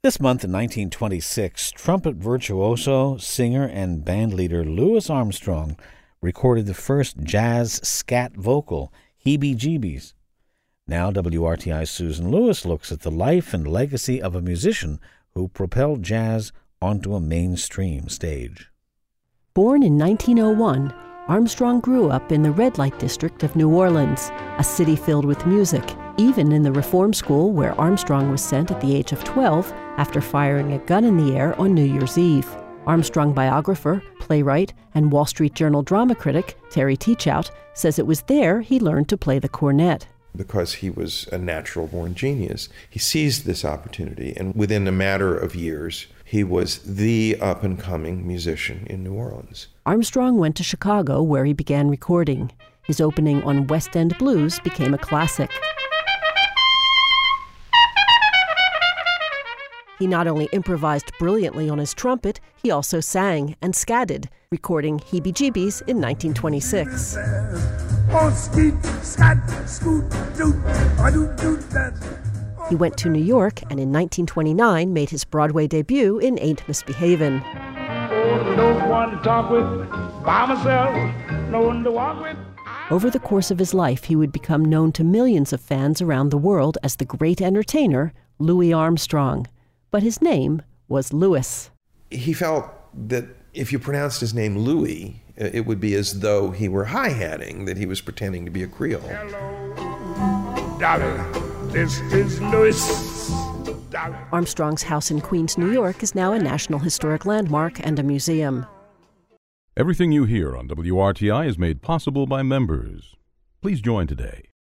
This month in 1926, trumpet virtuoso, singer, and bandleader Louis Armstrong recorded the first jazz scat vocal, Heebie-Jeebies. Now WRTI's Susan Lewis looks at the life and legacy of a musician who propelled jazz onto a mainstream stage. Born in 1901, Armstrong grew up in the red light district of New Orleans, a city filled with music, even in the reform school where Armstrong was sent at the age of 12 after firing a gun in the air on New Year's Eve. Armstrong biographer, playwright, and Wall Street Journal drama critic Terry Teachout says it was there he learned to play the cornet. Because he was a natural-born genius, he seized this opportunity, and within a matter of years, he was the up-and-coming musician in New Orleans. Armstrong went to Chicago, where he began recording. His opening on West End Blues became a classic. He not only improvised brilliantly on his trumpet, he also sang and scatted, recording Heebie-Jeebies in 1926. He went to New York and in 1929 made his Broadway debut in Ain't Misbehavin'. Over the course of his life, he would become known to millions of fans around the world as the great entertainer, Louis Armstrong. But his name was Louis. He felt that if you pronounced his name Louis, it would be as though he were hi-hatting, that he was pretending to be a Creole. Hello, Dolly, this is Louis. Dolly. Armstrong's house in Queens, New York is now a National Historic Landmark and a museum. Everything you hear on WRTI is made possible by members. Please join today